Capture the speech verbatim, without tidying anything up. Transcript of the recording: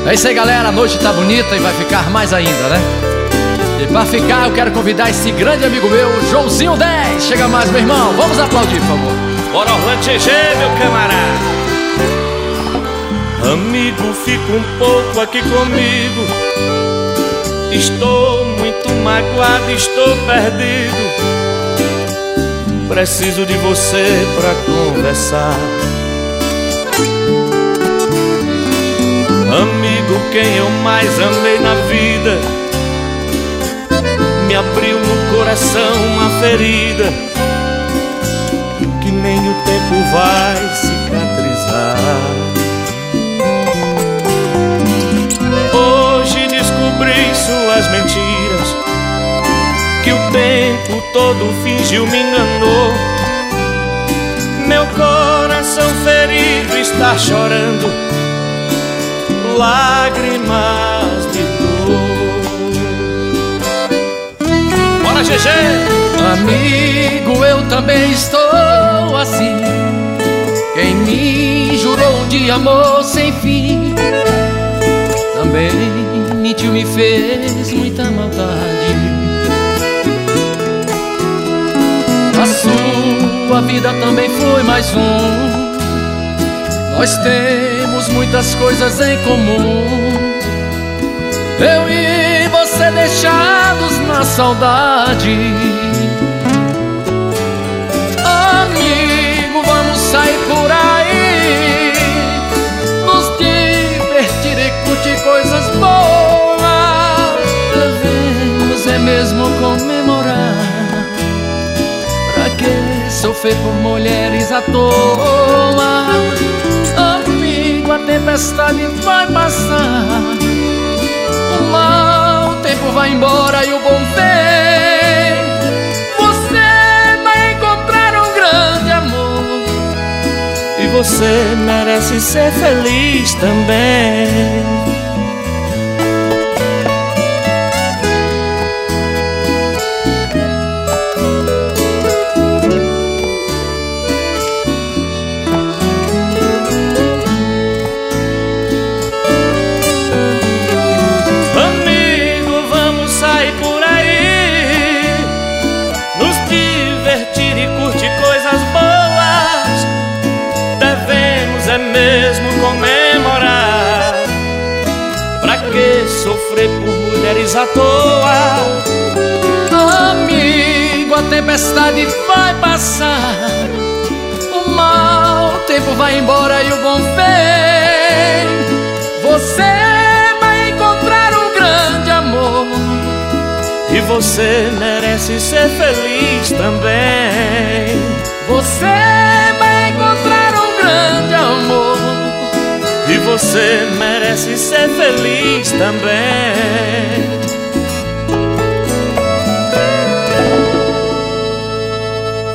É isso aí, galera, a noite tá bonita e vai ficar mais ainda, né? E pra ficar eu quero convidar esse grande amigo meu, Joãozinho dez. Chega mais, meu irmão, vamos aplaudir, por favor. Bora, Orlando G G, meu camarada. Amigo, fica um pouco aqui comigo. Estou muito magoado, estou perdido. Preciso de você pra conversar. Amigo, quem eu mais amei na vida me abriu no coração uma ferida que nem o tempo vai cicatrizar. Hoje descobri suas mentiras, que o tempo todo fingiu, me enganou. Meu coração ferido está chorando lágrimas de dor. Bora, G G! Amigo, eu também estou assim. Quem me jurou de amor sem fim também mentiu, me fez muita maldade. A sua vida também foi mais um. Nós temos muitas coisas em comum. Eu e você deixados na saudade. Amigo, vamos sair por aí, nos divertir e curtir coisas boas. Devemos é mesmo comemorar. Pra que sofrer por mulheres à toa? Amigo, a tempestade vai passar, o mau tempo vai embora e o bom vem. Você vai encontrar um grande amor e você merece ser feliz também. É mesmo comemorar. Pra que sofrer por mulheres à toa? Amigo, a tempestade vai passar, o mau tempo vai embora e o bom vem. Você vai encontrar um grande amor e você merece ser feliz também. Você vai encontrar um grande amor e você merece ser feliz também.